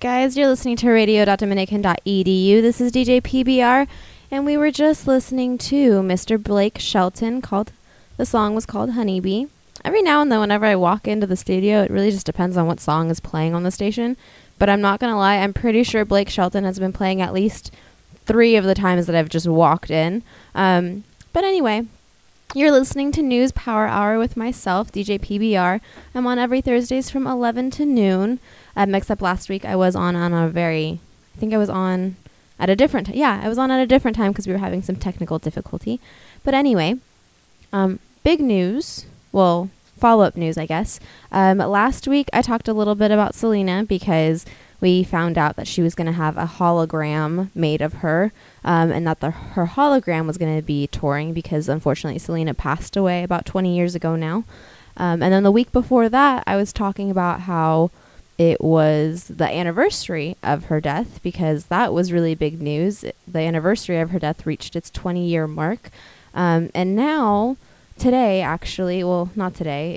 guys? You're listening to radio.dominican.edu. This is DJ PBR, and we were just listening to Mr. Blake Shelton. The song was called Honeybee. Every now and then, whenever I walk into the studio, it really just depends on what song is playing on the station. But I'm not going to lie, I'm pretty sure Blake Shelton has been playing at least 3 of the times that I've just walked in. But anyway, you're listening to News Power Hour with myself, DJ PBR. I'm on every Thursdays from 11 to noon. Except last week I was on I think I was on at a different I was on at a different time because we were having some technical difficulty. But anyway, big news, well, follow-up news, I guess. Last week I talked a little bit about Selena because we found out that she was going to have a hologram made of her, and that her hologram was going to be touring because unfortunately Selena passed away about 20 years ago now. And then the week before that I was talking about how it was the anniversary of her death because that was really big news. The anniversary of her death reached its 20-year mark. And now, today actually, well, not today,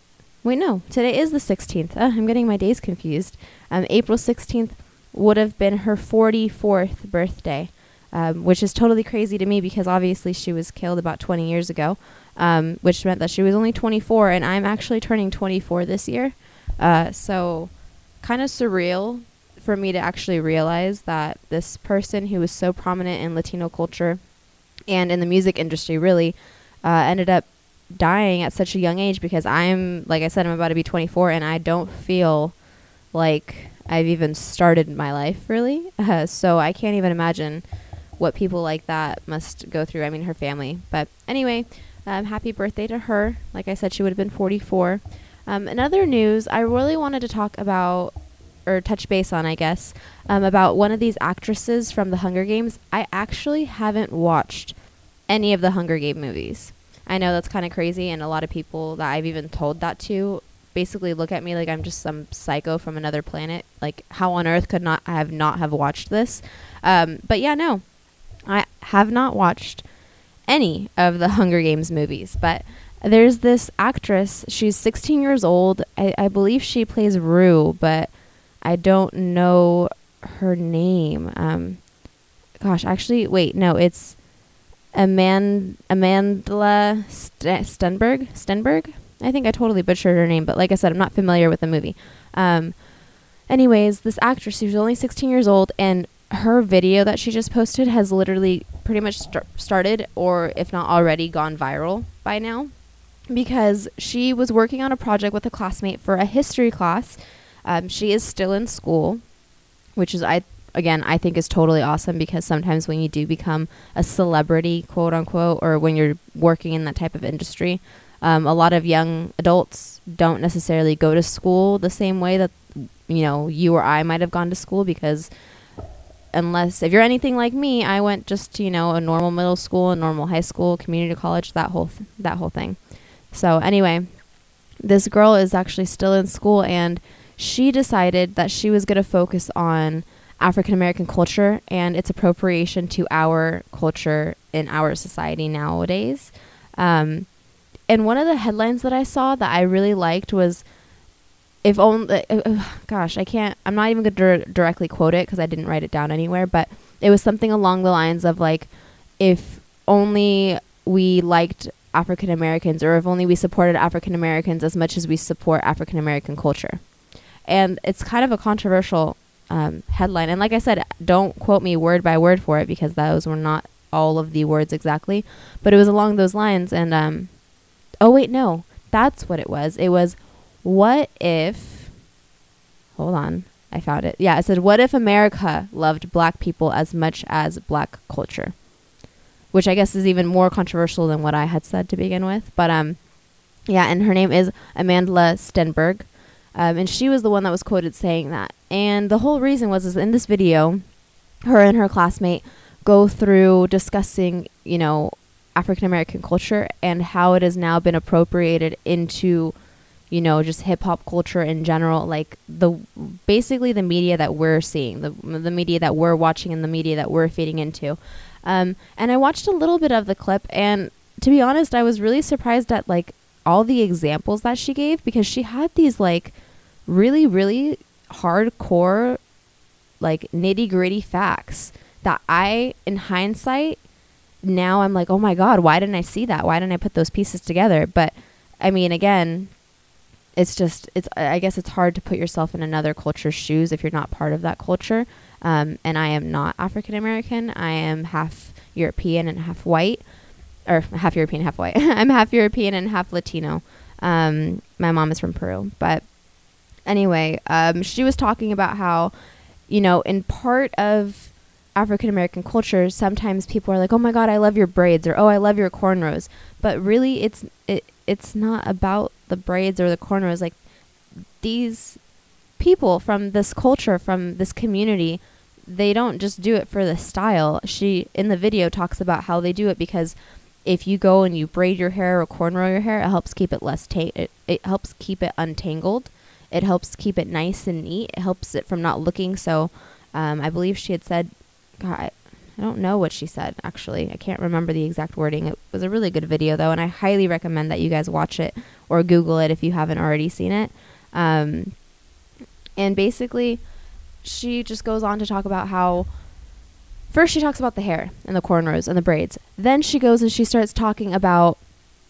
today is the 16th. I'm getting my days confused. April 16th would have been her 44th birthday, which is totally crazy to me because obviously she was killed about 20 years ago, which meant that she was only 24, and I'm actually turning 24 this year. So kind of surreal for me to actually realize that this person who was so prominent in Latino culture and in the music industry really ended up dying at such a young age because like I said, I'm about to be 24 and I don't feel like I've even started my life really. So I can't even imagine what people like that must go through. I mean, her family. But anyway, happy birthday to her. Like I said, she would have been 44. In other news, I really wanted to talk about, or touch base on, I guess, about one of these actresses from the Hunger Games. I actually haven't watched any of the Hunger Game movies. I know that's kind of crazy, and a lot of people that I've even told that to basically look at me like I'm just some psycho from another planet. Like, how on earth could I have watched this? But yeah, no, I have not watched any of the Hunger Games movies, but there's this actress, she's 16 years old. I believe she plays Rue, but I don't know her name. It's Amandla Stenberg. I think I totally butchered her name, but like I said, I'm not familiar with the movie. Anyways, this actress, she's only 16 years old, and her video that she just posted has literally pretty much started, or if not already, gone viral by now. Because she was working on a project with a classmate for a history class. She is still in school, which is, I think is totally awesome because sometimes when you do become a celebrity, quote unquote, or when you're working in that type of industry, a lot of young adults don't necessarily go to school the same way that, you or I might have gone to school because if you're anything like me, I went just to, a normal middle school, a normal high school, community college, that whole thing. So anyway, this girl is actually still in school, and she decided that she was going to focus on African American culture and its appropriation to our culture in our society nowadays. And one of the headlines that I saw that I really liked was, I'm not even going to directly quote it because I didn't write it down anywhere, but it was something along the lines of like, if only we liked African Americans, or if only we supported African Americans as much as we support African American culture. And it's kind of a controversial headline. And like I said, don't quote me word by word for it because those were not all of the words exactly, but it was along those lines. And that's what it was. It was, what if, hold on, I found it. Yeah, it said, what if America loved black people as much as black culture? Which I guess is even more controversial than what I had said to begin with. But, and her name is Amandla Stenberg. And she was the one that was quoted saying that. And the whole reason is in this video, her and her classmate go through discussing, African American culture and how it has now been appropriated into, just hip hop culture in general, like basically the media that we're seeing, the media that we're watching and the media that we're feeding into. And I watched a little bit of the clip, and to be honest, I was really surprised at like all the examples that she gave, because she had these like really, really hardcore like nitty gritty facts that in hindsight, now I'm like, oh my God, why didn't I see that? Why didn't I put those pieces together? But I mean, again, I guess it's hard to put yourself in another culture's shoes if you're not part of that culture. And I am not African American. I am half European and half white, or half European, half white. I'm half European and half Latino. My mom is from Peru. But anyway, she was talking about how, in part of African American culture, sometimes people are like, oh my God, I love your braids, or oh, I love your cornrows. But really, it's not about the braids or the cornrows. Like, these people from this culture, from this community, they don't just do it for the style. She, in the video, talks about how they do it because if you go and you braid your hair or cornrow your hair, it helps keep it it helps keep it untangled. It helps keep it nice and neat. It helps it from not looking so, I believe she had said, God, I don't know what she said, actually. I can't remember the exact wording. It was a really good video, though, and I highly recommend that you guys watch it or Google it if you haven't already seen it. And basically, she just goes on to talk about how, first she talks about the hair and the cornrows and the braids. Then she goes and she starts talking about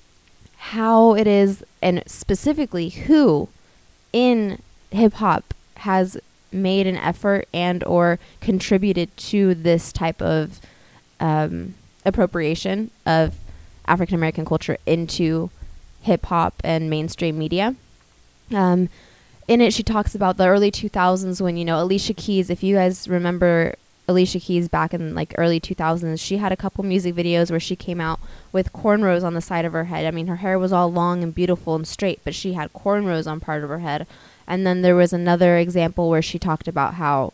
how it is, and specifically who in hip-hop has made an effort and or contributed to this type of appropriation of African American culture into hip-hop and mainstream media. In it, she talks about the early 2000s when, Alicia Keys, if you guys remember Alicia Keys back in like early 2000s, she had a couple music videos where she came out with cornrows on the side of her head. I mean, her hair was all long and beautiful and straight, but she had cornrows on part of her head. And then there was another example where she talked about how,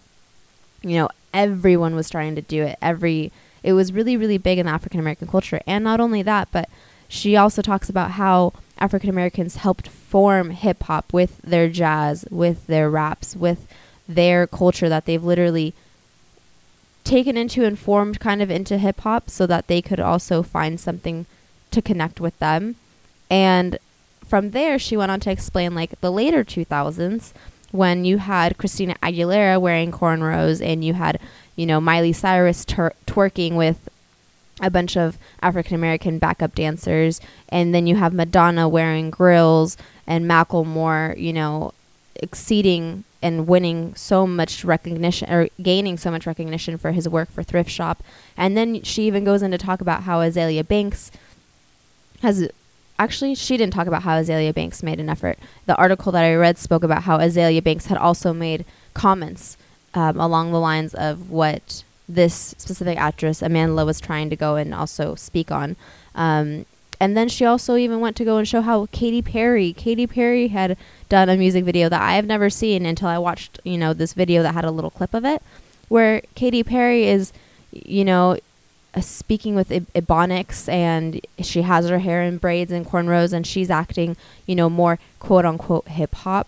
everyone was trying to do it. It was really, really big in the African American culture. And not only that, but she also talks about how African Americans helped form hip hop with their jazz, with their raps, with their culture that they've literally taken into and formed kind of into hip hop so that they could also find something to connect with them. And from there, she went on to explain like the later 2000s when you had Christina Aguilera wearing cornrows and you had, Miley Cyrus twerking with a bunch of African American backup dancers. And then you have Madonna wearing grills and Macklemore, exceeding and winning so much recognition, or gaining so much recognition for his work for Thrift Shop. And then she even goes in to talk about how Azalea Banks she didn't talk about how Azalea Banks made an effort. The article that I read spoke about how Azalea Banks had also made comments along the lines of what this specific actress, Amanda, was trying to go and also speak on. And then she also even went to go and show how Katy Perry had done a music video that I have never seen until I watched, this video that had a little clip of it, where Katy Perry is, speaking with Ebonics, and she has her hair in braids and cornrows, and she's acting, more quote unquote hip hop.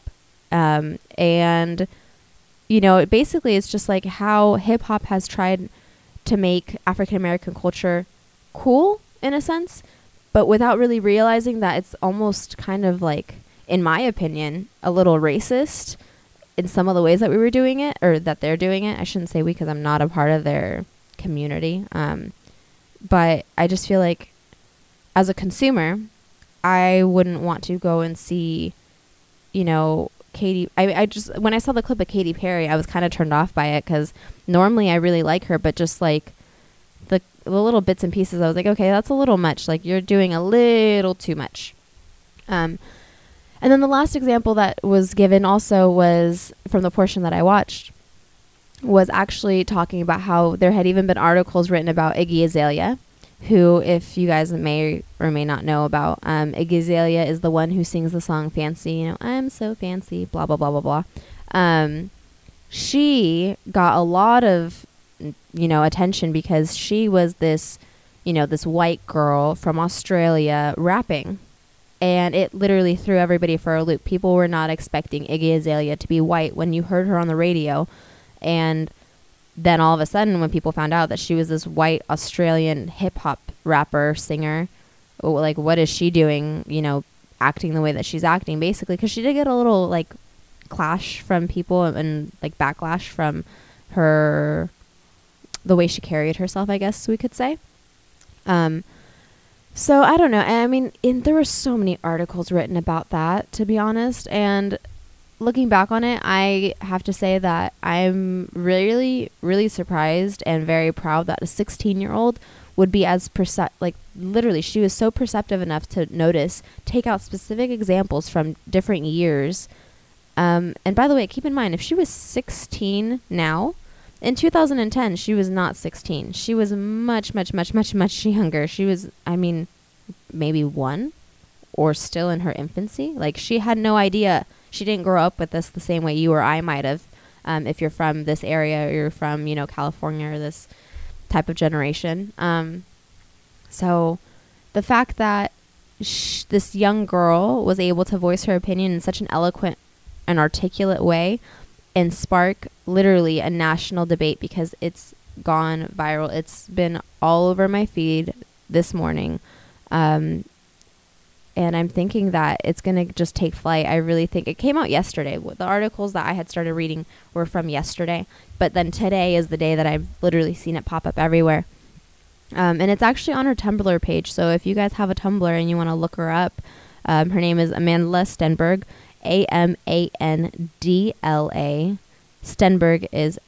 And, basically it's just like how hip hop has tried to make African American culture cool in a sense, but without really realizing that it's almost kind of like, in my opinion, a little racist in some of the ways that we were doing it, or that they're doing it. I shouldn't say we, because I'm not a part of their community. But I just feel like as a consumer, I wouldn't want to go and see, Katy. I just, when I saw the clip of Katy Perry, I was kind of turned off by it, because normally I really like her, but just like the little bits and pieces, I was like, okay, that's a little much. Like, you're doing a little too much. And then the last example that was given also was from the portion that I watched, was actually talking about how there had even been articles written about Iggy Azalea, who, if you guys may or may not know about, Iggy Azalea is the one who sings the song Fancy, I'm so fancy, blah, blah, blah, blah, blah. She got a lot of, attention because she was this, this white girl from Australia rapping. And it literally threw everybody for a loop. People were not expecting Iggy Azalea to be white when you heard her on the radio. And then all of a sudden, when people found out that she was this white Australian hip hop rapper, singer, like, what is she doing, acting the way that she's acting, basically? Because she did get a little, like, clash from people and, like, backlash from, the way she carried herself, I guess we could say. So I don't know. I mean, there were so many articles written about that, to be honest. And looking back on it, I have to say that I'm really, really surprised and very proud that a 16-year-old would be as literally, she was so perceptive enough to notice, take out specific examples from different years. And by the way, keep in mind, if she was 16 now, in 2010, she was not 16. She was much, much, much, much, much younger. She was, I mean, maybe 1 or still in her infancy. Like, she had no idea. She didn't grow up with this the same way you or I might have. If you're from this area or you're from, California or this type of generation. So the fact that this young girl was able to voice her opinion in such an eloquent and articulate way and spark literally a national debate, because it's gone viral. It's been all over my feed this morning. And I'm thinking that it's going to just take flight. I really think it came out yesterday. The articles that I had started reading were from yesterday, but then today is the day that I've literally seen it pop up everywhere. And it's actually on her Tumblr page. So if you guys have a Tumblr and you want to look her up, her name is Amandla Stenberg, Amandla. Stenberg is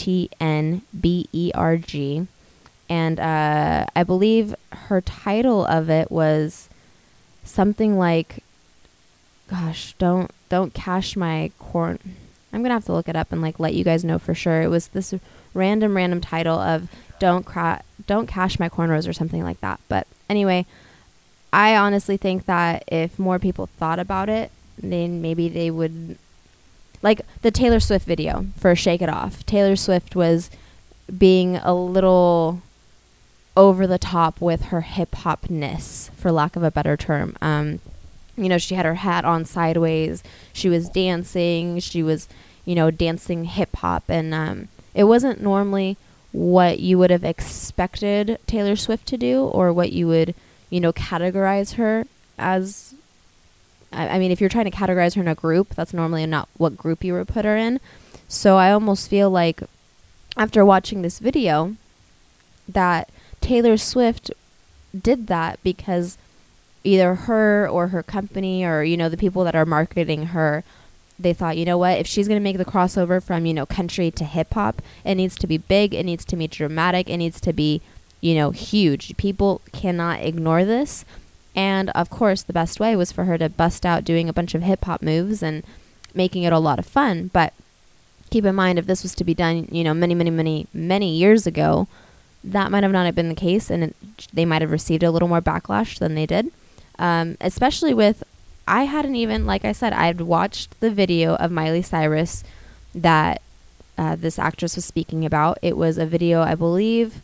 Stnberg. And I believe her title of it was something like, gosh, don't cash my corn. I'm gonna have to look it up and let you guys know for sure. It was this random title of don't cash my cornrows or something like that. But anyway, I honestly think that if more people thought about it, then maybe they would, like the Taylor Swift video for Shake It Off. Taylor Swift was being a little over the top with her hip hopness, for lack of a better term. She had her hat on sideways. She was dancing. She was, dancing hip hop. And it wasn't normally what you would have expected Taylor Swift to do, or what you would, categorize her as. I mean, if you're trying to categorize her in a group, that's normally not what group you would put her in. So I almost feel like after watching this video that Taylor Swift did that because either her or her company or, the people that are marketing her, they thought, you know what, if she's going to make the crossover from, country to hip hop, it needs to be big, it needs to be dramatic, it needs to be, huge. People cannot ignore this. And of course, the best way was for her to bust out doing a bunch of hip hop moves and making it a lot of fun. But keep in mind, if this was to be done, many years ago, that might have not been the case, and they might have received a little more backlash than they did. Especially with, I hadn't even, like I said, I'd watched the video of Miley Cyrus that this actress was speaking about. It was a video, I believe,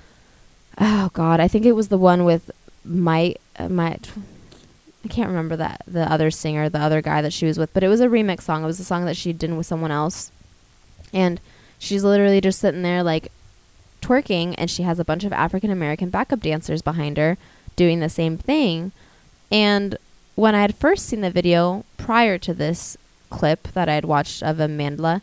I think it was the one with I can't remember the other singer, the other guy that she was with, but it was a remix song. It was a song that she did with someone else. And she's literally just sitting there twerking, and she has a bunch of African American backup dancers behind her doing the same thing. And when I had first seen the video prior to this clip that I had watched of Amandla,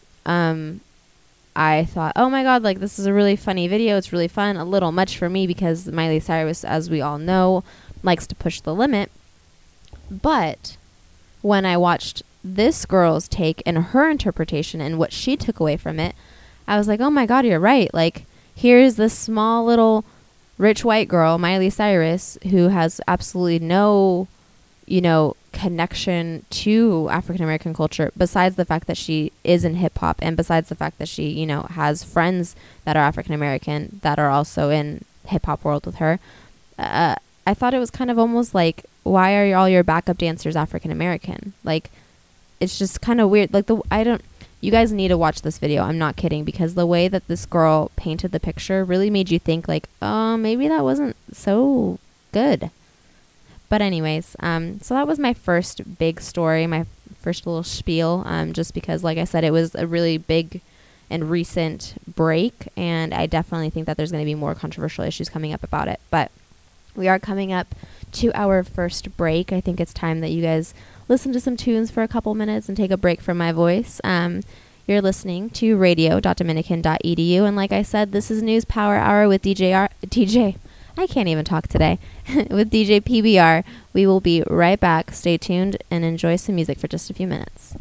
I thought, oh my God, this is a really funny video. It's really fun. A little much for me because Miley Cyrus, as we all know, likes to push the limit. But when I watched this girl's take and her interpretation and what she took away from it, I was like, oh my God, you're right. Here's this small little rich white girl, Miley Cyrus, who has absolutely no, connection to African American culture, besides the fact that she is in hip hop, and besides the fact that she, has friends that are African American that are also in hip hop world with her. I thought it was kind of almost like, why are all your backup dancers African American? It's just kind of weird. You guys need to watch this video. I'm not kidding, because the way that this girl painted the picture really made you think oh, maybe that wasn't so good. But anyways, so that was my first big story, my first little spiel, just because, like I said, it was a really big and recent break, and I definitely think that there's going to be more controversial issues coming up about it. But we are coming up to our first break. I think it's time that you guys listen to some tunes for a couple minutes and take a break from my voice. You're You're listening to radio.dominican.edu, and like I said, this is News Power Hour with DJ. I can't even talk today. With DJ PBR. We will be right back. Stay tuned and enjoy some music for just a few minutes.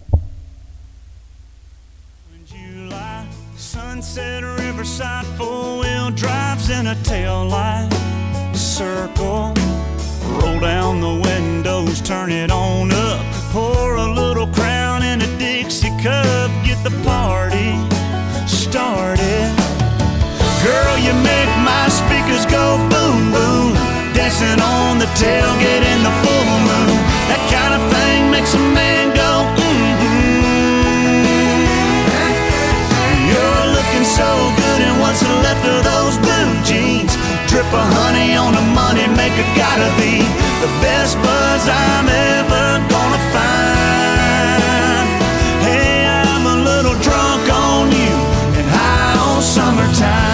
July, sunset, riverside, four-wheel drives in a tail light. Circle, roll down the windows, turn it on up. Pour a little Crown in a Dixie cup. Get the party started. Girl, you make my speakers go boom, boom. Dancing on the tailgate in the full moon. That kind of thing makes a man go, You're looking so good in what's left of those blue jeans. Drip of honey on a money maker, gotta be the best buzz I'm ever gonna find. Hey, I'm a little drunk on you and high on summertime.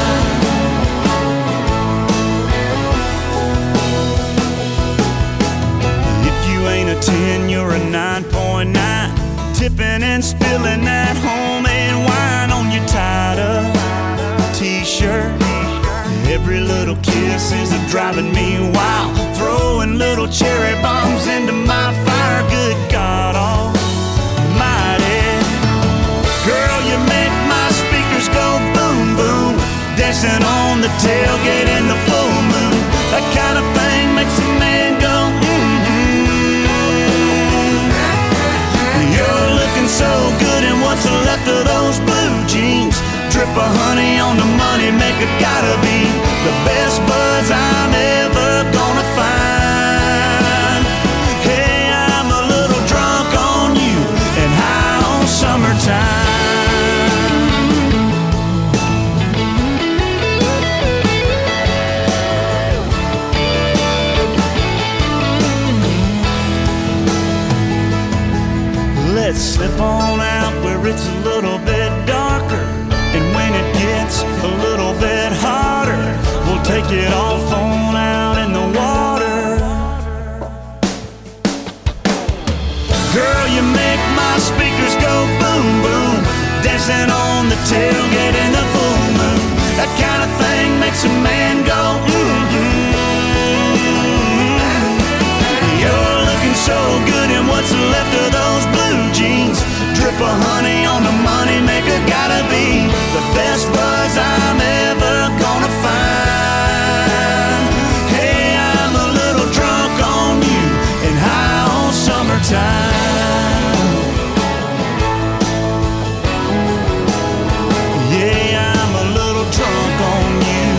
Ain't a 10, you're a 9.9. Tipping and spilling that homemade wine on your tied-up t-shirt. Every little kiss is driving me wild. Throwing little cherry bombs into my fire. Good God almighty. Girl, you make my speakers go boom, boom. Dancing on the tailgate in the full moon. That kind of thing makes a man go, You're looking so good in what's left of those blue jeans. Drip of honey on the money maker, gotta be the best buzz I'm ever gonna find. Hey, I'm a little drunk on you and high on summertime. Let's slip on out where it's a little bit darker. And when it gets a little bit hotter, we'll take it off on out in the water. Girl, you make my speakers go boom, boom. Dancing on the tailgate in the full moon. That kind of thing makes a man go, You're looking so good in what's left of those blue jeans. Drip of honey on the money maker, gotta be the best buzz I'm ever gonna find. Hey, I'm a little drunk on you and high on summertime. Yeah, I'm a little drunk on you.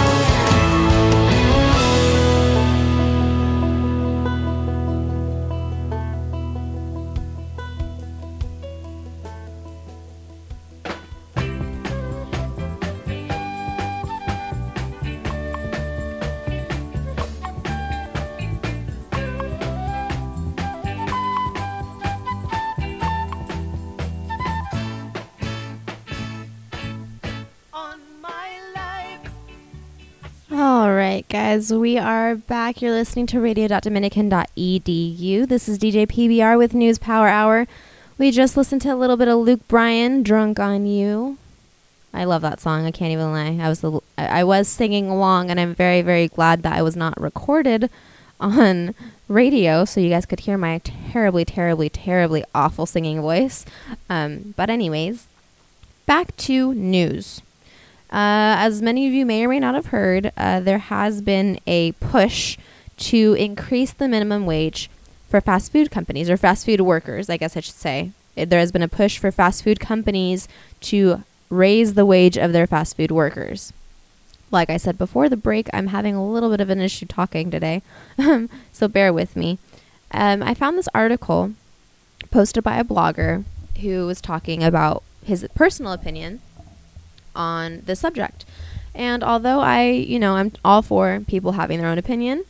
All right, guys, we are back. You're listening to radio.dominican.edu. This is DJ PBR with News Power Hour. We just listened to a little bit of Luke Bryan, Drunk on You. I love that song. I can't even lie. I was singing along, and I'm very, very glad that I was not recorded on radio so you guys could hear my terribly, terribly, terribly awful singing voice. But anyways, back to news. As many of you may or may not have heard, there has been a push to increase the minimum wage for fast food companies, or fast food workers, I guess I should say. There has been a push for fast food companies to raise the wage of their fast food workers. Like I said before the break, I'm having a little bit of an issue talking today, so bear with me. I found this article posted by a blogger who was talking about his personal opinion on the subject. And although I'm all for people having their own opinion,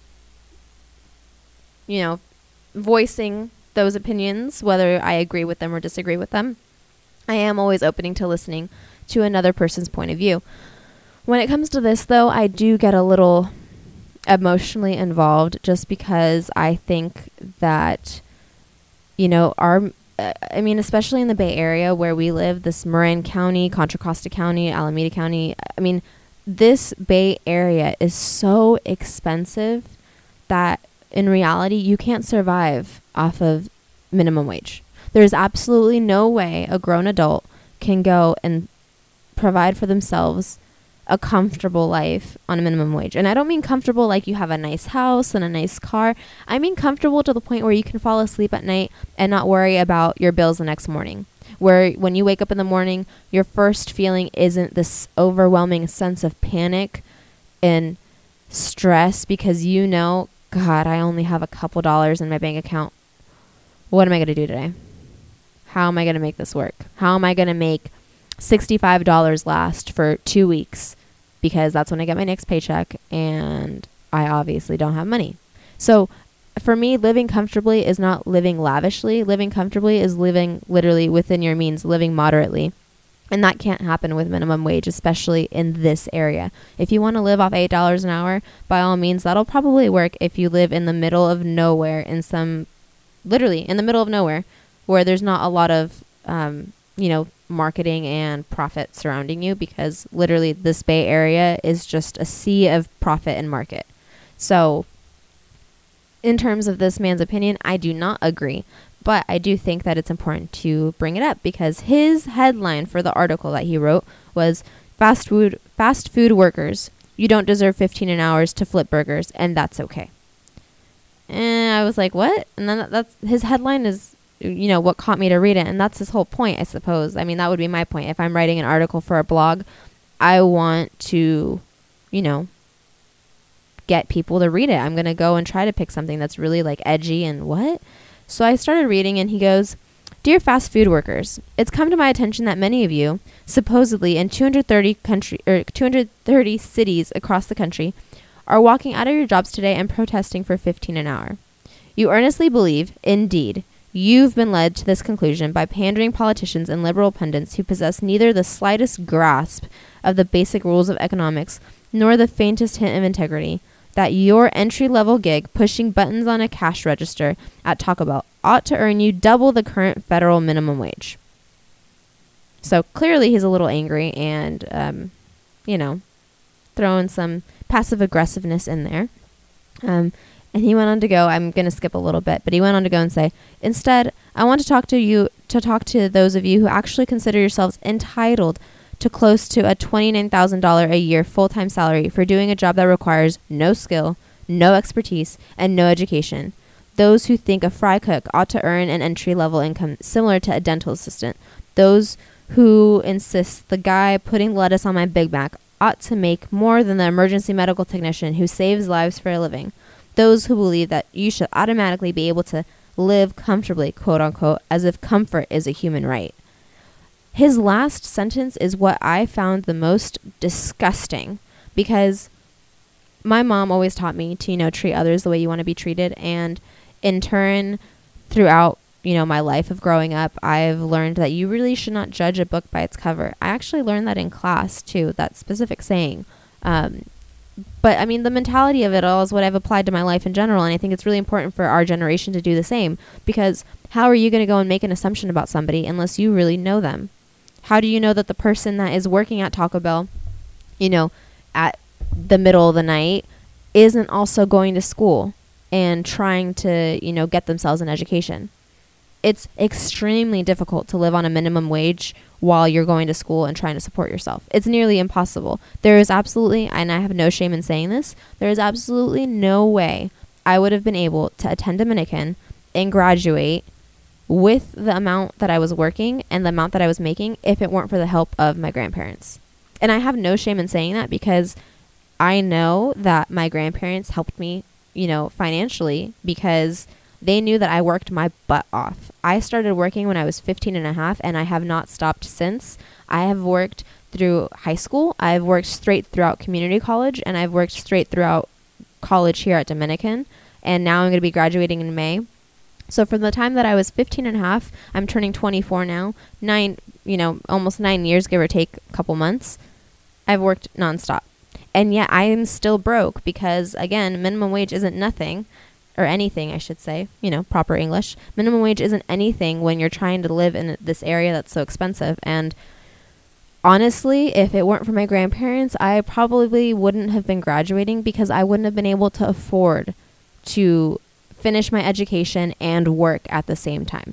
voicing those opinions, whether I agree with them or disagree with them, I am always open to listening to another person's point of view. When it comes to this, though, I do get a little emotionally involved just because I think that, I mean, especially in the Bay Area where we live, this Marin County, Contra Costa County, Alameda County. I mean, this Bay Area is so expensive that in reality, you can't survive off of minimum wage. There's absolutely no way a grown adult can go and provide for themselves a comfortable life on a minimum wage. And I don't mean comfortable like you have a nice house and a nice car. I mean comfortable to the point where you can fall asleep at night and not worry about your bills the next morning. Where when you wake up in the morning, your first feeling isn't this overwhelming sense of panic and stress because you know, God, I only have a couple dollars in my bank account. What am I going to do today? How am I going to make this work? How am I going to make $65 last for 2 weeks? Because that's when I get my next paycheck and I obviously don't have money. So for me, living comfortably is not living lavishly. Living comfortably is living literally within your means, living moderately. And that can't happen with minimum wage, especially in this area. If you want to live off $8 an hour, by all means, that'll probably work if you live in the middle of nowhere literally in the middle of nowhere where there's not a lot of, marketing and profit surrounding you, because literally this Bay Area is just a sea of profit and market. So in terms of this man's opinion, I do not agree. But I do think that it's important to bring it up because his headline for the article that he wrote was fast food workers. You don't deserve 15 hours to flip burgers, and that's okay. And I was like, what? And then that's his headline is, what caught me to read it. And that's his whole point, I suppose. I mean, that would be my point. If I'm writing an article for a blog, I want to, get people to read it. I'm going to go and try to pick something that's really like edgy and what? So I started reading and he goes, "Dear fast food workers, it's come to my attention that many of you, supposedly in 230 cities across the country, are walking out of your jobs today and protesting for 15 an hour. You earnestly believe, indeed, you've been led to this conclusion by pandering politicians and liberal pundits who possess neither the slightest grasp of the basic rules of economics nor the faintest hint of integrity, that your entry-level gig pushing buttons on a cash register at Taco Bell ought to earn you double the current federal minimum wage." So clearly he's a little angry and, throwing some passive aggressiveness in there. And he went on to go, I'm going to skip a little bit, but he went on to go and say, "Instead, I want to talk to those of you who actually consider yourselves entitled to close to a $29,000 a year full-time salary for doing a job that requires no skill, no expertise, and no education. Those who think a fry cook ought to earn an entry-level income similar to a dental assistant. Those who insist the guy putting lettuce on my Big Mac ought to make more than the emergency medical technician who saves lives for a living. Those who believe that you should automatically be able to live comfortably, quote-unquote, as if comfort is a human right." His last sentence is what I found the most disgusting, because my mom always taught me to, treat others the way you want to be treated. And in turn, throughout, my life of growing up, I've learned that you really should not judge a book by its cover. I actually learned that in class too, that specific saying. But I mean, the mentality of it all is what I've applied to my life in general. And I think it's really important for our generation to do the same, because how are you going to go and make an assumption about somebody unless you really know them? How do you know that the person that is working at Taco Bell, at the middle of the night isn't also going to school and trying to, get themselves an education? It's extremely difficult to live on a minimum wage while you're going to school and trying to support yourself. It's nearly impossible. There is absolutely, and I have no shame in saying this, there is absolutely no way I would have been able to attend Dominican and graduate with the amount that I was working and the amount that I was making if it weren't for the help of my grandparents. And I have no shame in saying that, because I know that my grandparents helped me, financially, because they knew that I worked my butt off. I started working when I was 15 and a half, and I have not stopped since. I have worked through high school. I've worked straight throughout community college, and I've worked straight throughout college here at Dominican. And now I'm going to be graduating in May. So from the time that I was 15 and a half, I'm turning 24 now, almost 9 years, give or take a couple months, I've worked nonstop. And yet I am still broke because, again, minimum wage isn't nothing, or anything, I should say, proper English. Minimum wage isn't anything when you're trying to live in this area that's so expensive. And honestly, if it weren't for my grandparents, I probably wouldn't have been graduating because I wouldn't have been able to afford to finish my education and work at the same time.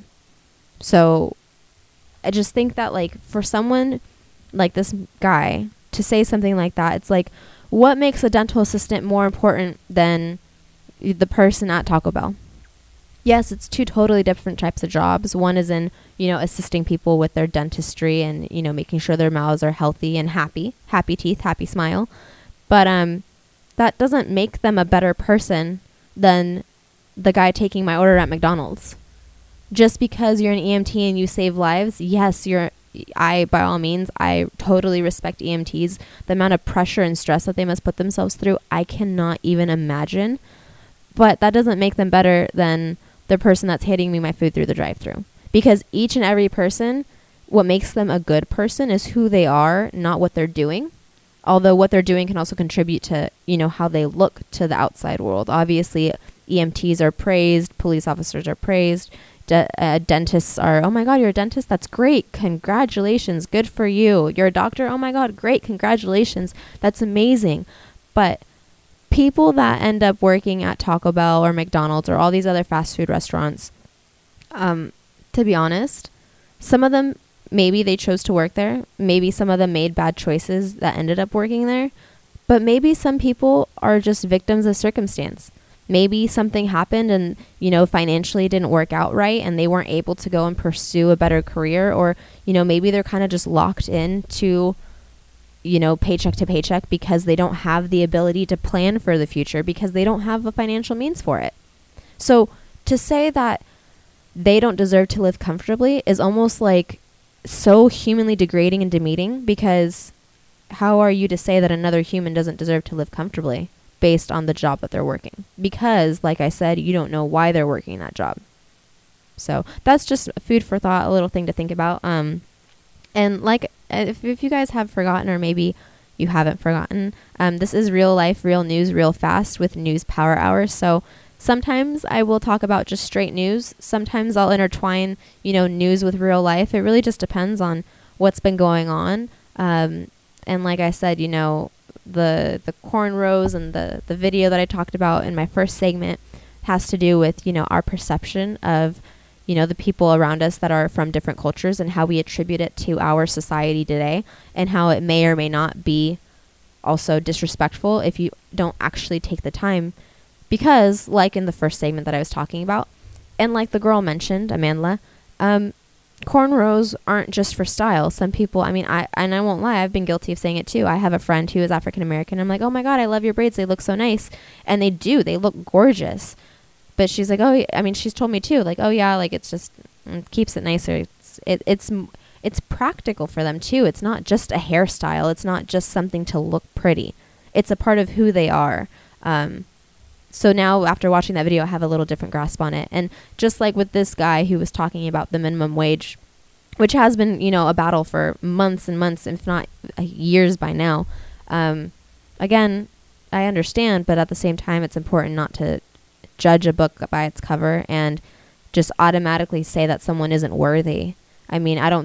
So I just think that, like, for someone like this guy to say something like that, it's like, what makes a dental assistant more important than the person at Taco Bell? Yes, it's two totally different types of jobs. One is in, assisting people with their dentistry and, making sure their mouths are healthy and happy teeth, happy smile. But that doesn't make them a better person than the guy taking my order at McDonald's. Just because you're an EMT and you save lives, yes, by all means, I totally respect EMTs. The amount of pressure and stress that they must put themselves through, I cannot even imagine. But that doesn't make them better than the person that's handing me my food through the drive-thru. Because each and every person, what makes them a good person is who they are, not what they're doing. Although what they're doing can also contribute to, how they look to the outside world. Obviously, EMTs are praised, police officers are praised, dentists are, oh my God, you're a dentist? That's great. Congratulations. Good for you. You're a doctor? Oh my God, great. Congratulations. That's amazing. But people that end up working at Taco Bell or McDonald's or all these other fast food restaurants, to be honest, some of them, maybe they chose to work there. Maybe some of them made bad choices that ended up working there. But maybe some people are just victims of circumstance. Maybe something happened and, financially didn't work out right and they weren't able to go and pursue a better career. Or, maybe they're kind of just locked into, paycheck to paycheck because they don't have the ability to plan for the future because they don't have the financial means for it. So to say that they don't deserve to live comfortably is almost like so humanly degrading and demeaning, because how are you to say that another human doesn't deserve to live comfortably based on the job that they're working? Because, like I said, you don't know why they're working that job. So that's just food for thought, a little thing to think about. And like, if you guys have forgotten, or maybe you haven't forgotten, this is real life, real news, real fast with News Power Hour. So sometimes I will talk about just straight news. Sometimes I'll intertwine, news with real life. It really just depends on what's been going on. And like I said, the cornrows and the video that I talked about in my first segment has to do with, our perception of, the people around us that are from different cultures and how we attribute it to our society today, and how it may or may not be also disrespectful if you don't actually take the time. Because, like in the first segment that I was talking about, and like the girl mentioned, Amanda, cornrows aren't just for style. Some people, I won't lie, I've been guilty of saying it too. I have a friend who is African American. I'm like, oh my God, I love your braids. They look so nice. And they do. They look gorgeous. But she's like, she's told me too, like, oh yeah, like it keeps it nicer. It's practical for them too. It's not just a hairstyle. It's not just something to look pretty. It's a part of who they are. So now, after watching that video, I have a little different grasp on it. And just like with this guy who was talking about the minimum wage, which has been, a battle for months and months, if not years by now. Again, I understand, but at the same time, it's important not to judge a book by its cover and just automatically say that someone isn't worthy. I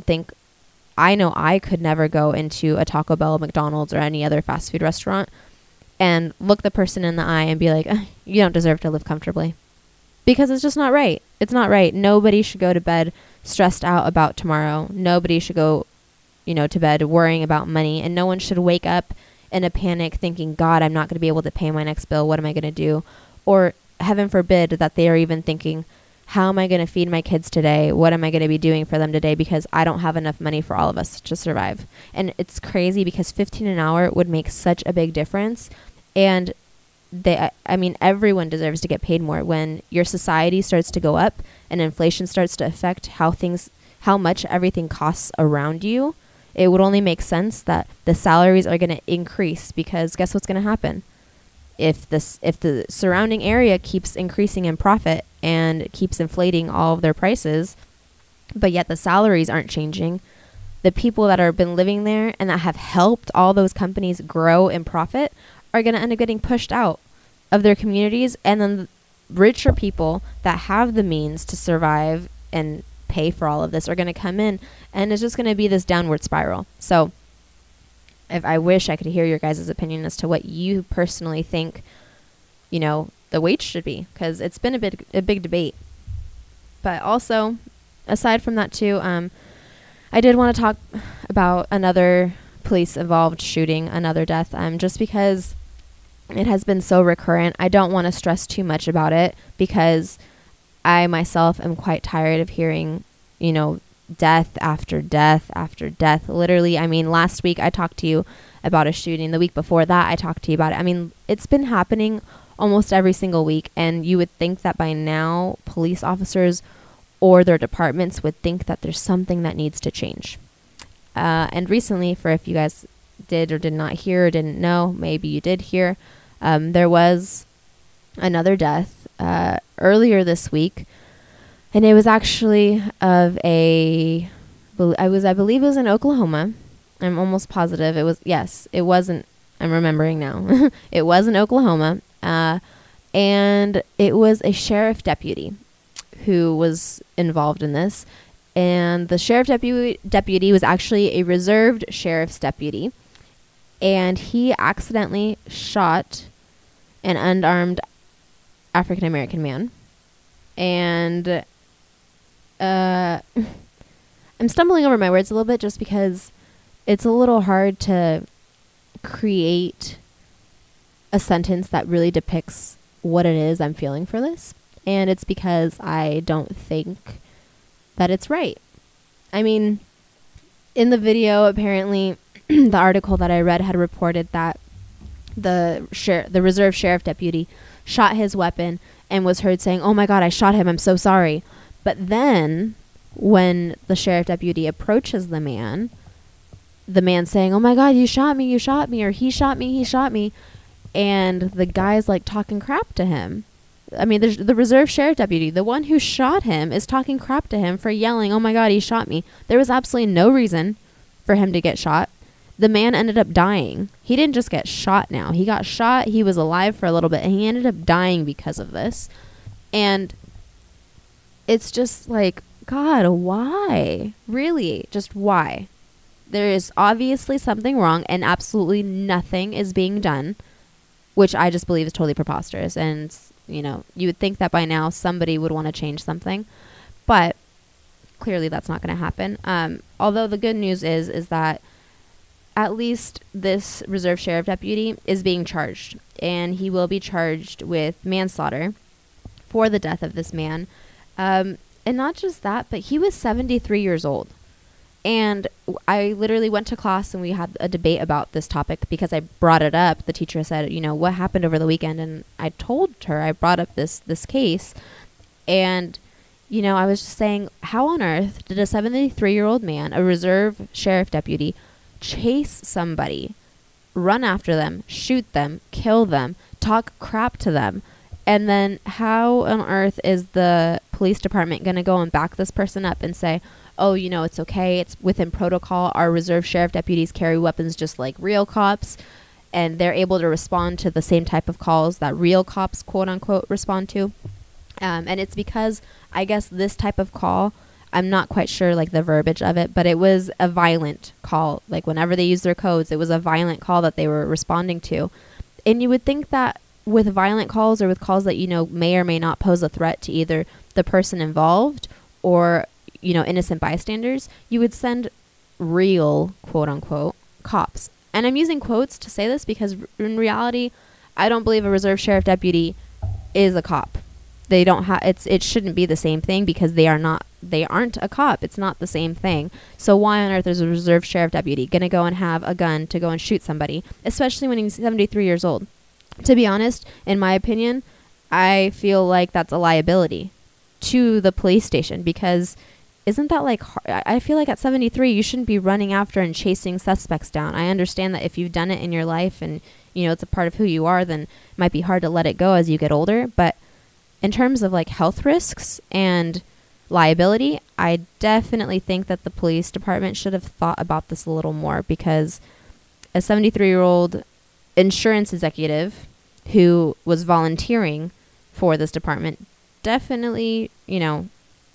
know I could never go into a Taco Bell, McDonald's, or any other fast food restaurant and look the person in the eye and be like, you don't deserve to live comfortably. Because it's just not right. It's not right. Nobody should go to bed stressed out about tomorrow. Nobody should go, to bed worrying about money. And no one should wake up in a panic thinking, God, I'm not going to be able to pay my next bill. What am I going to do? Or heaven forbid that they are even thinking, how am I going to feed my kids today? What am I going to be doing for them today? Because I don't have enough money for all of us to survive. And it's crazy because $15 an hour would make such a big difference. And everyone deserves to get paid more. When your society starts to go up and inflation starts to affect how much everything costs around you, it would only make sense that the salaries are going to increase, because guess what's going to happen? If the surrounding area keeps increasing in profit and keeps inflating all of their prices, but yet the salaries aren't changing, the people that have been living there and that have helped all those companies grow in profit are going to end up getting pushed out of their communities, and then richer people that have the means to survive and pay for all of this are going to come in, and it's just going to be this downward spiral. So if I wish I could hear your guys' opinion as to what you personally think, you know, the wage should be, because it's been a big debate. But also, aside from that too, I did want to talk about another police-involved shooting, another death, just because it has been so recurrent. I don't want to stress too much about it, because I myself am quite tired of hearing, you know, death after death after death. Literally, I mean, last week I talked to you about a shooting. The week before that, I talked to you about it. I mean, it's been happening almost every single week, and you would think that by now police officers or their departments would think that there's something that needs to change. And recently, for if you guys did or did not hear or didn't know, maybe you did hear, there was another death earlier this week, and it was actually of I believe it was in Oklahoma. I'm almost positive it was. Yes, it wasn't. I'm remembering now. It was in Oklahoma, and it was a sheriff deputy who was involved in this. And the sheriff deputy was actually a reserved sheriff's deputy, and he accidentally shot an unarmed African American man. And I'm stumbling over my words a little bit just because it's a little hard to create a sentence that really depicts what it is I'm feeling for this. And it's because I don't think that it's right. I mean, in the video, apparently, the article that I read had reported that the reserve sheriff deputy shot his weapon and was heard saying, "Oh my God, I shot him. I'm so sorry." But then when the sheriff deputy approaches the man saying, "Oh my God, you shot me," or he shot me. And the guy's like talking crap to him. I mean, the reserve sheriff deputy, the one who shot him, is talking crap to him for yelling, "Oh my God, he shot me." There was absolutely no reason for him to get shot. The man ended up dying. He didn't just get shot now. He got shot, he was alive for a little bit, and he ended up dying because of this. And it's just like, God, why? Really? Just why? There is obviously something wrong, and absolutely nothing is being done, which I just believe is totally preposterous. And you know, you would think that by now somebody would want to change something, but clearly that's not going to happen. Although the good news is that at least this reserve sheriff deputy is being charged, and he will be charged with manslaughter for the death of this man. And not just that, but he was 73 years old. And I literally went to class and we had a debate about this topic because I brought it up. The teacher said, you know, what happened over the weekend? And I told her, I brought up this case. And, you know, I was just saying, how on earth did a 73-year-old man, a reserve sheriff deputy, chase somebody, run after them, shoot them, kill them, talk crap to them? And then how on earth is the police department going to go and back this person up and say, oh, you know, it's okay, it's within protocol, our reserve sheriff deputies carry weapons just like real cops, and they're able to respond to the same type of calls that real cops, quote unquote, respond to? And it's because, I guess, this type of call, I'm not quite sure like the verbiage of it, but it was a violent call. Like whenever they use their codes, it was a violent call that they were responding to. And you would think that with violent calls, or with calls that, you know, may or may not pose a threat to either the person involved or, you know, innocent bystanders, you would send real, quote unquote, cops. And I'm using quotes to say this because in reality, I don't believe a reserve sheriff deputy is a cop. They don't have, it shouldn't be the same thing because they aren't a cop. It's not the same thing. So why on earth is a reserve sheriff deputy going to go and have a gun to go and shoot somebody, especially when he's 73 years old? To be honest, in my opinion, I feel like that's a liability to the police station, because isn't that like, I feel like at 73, you shouldn't be running after and chasing suspects down. I understand that if you've done it in your life and, you know, it's a part of who you are, then it might be hard to let it go as you get older. But in terms of like health risks and liability, I definitely think that the police department should have thought about this a little more, because a 73-year-old insurance executive who was volunteering for this department. Definitely, it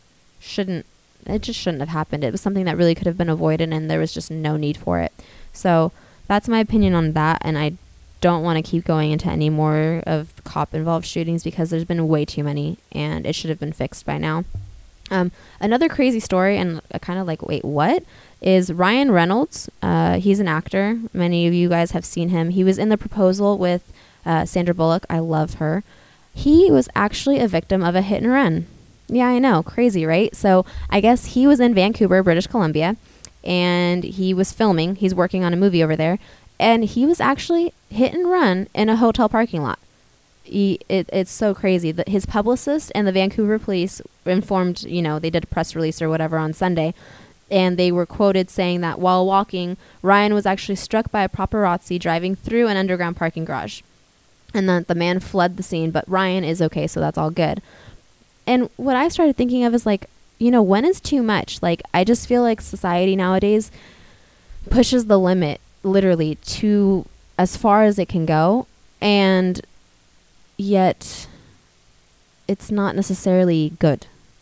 just shouldn't have happened. It was something that really could have been avoided, and there was just no need for it. So that's my opinion on that, and I don't want to keep going into any more of cop-involved shootings because there's been way too many, and it should have been fixed by now. Another crazy story, and kind of like, wait, what? Is Ryan Reynolds. He's an actor. Many of you guys have seen him. He was in The Proposal with Sandra Bullock. I love her. He was actually a victim of a hit and run. Yeah, I know. Crazy, right? So I guess he was in Vancouver, British Columbia, and he was filming. He's working on a movie over there. And he was actually hit and run in a hotel parking lot. It's so crazy that his publicist and the Vancouver police informed, they did a press release or whatever on Sunday. And they were quoted saying that while walking, Ryan was actually struck by a paparazzi driving through an underground parking garage. And that the man fled the scene, but Ryan is okay, so that's all good. And what I started thinking of is like, when is too much? Like, I just feel like society nowadays pushes the limit literally to as far as it can go, and yet it's not necessarily good.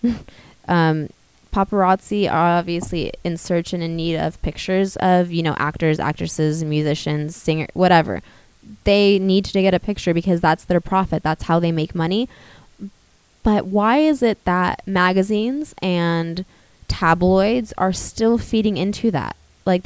Paparazzi are obviously in search and in need of pictures of, actors, actresses, musicians, singers, whatever. They need to get a picture because that's their profit. That's how they make money. But why is it that magazines and tabloids are still feeding into that? Like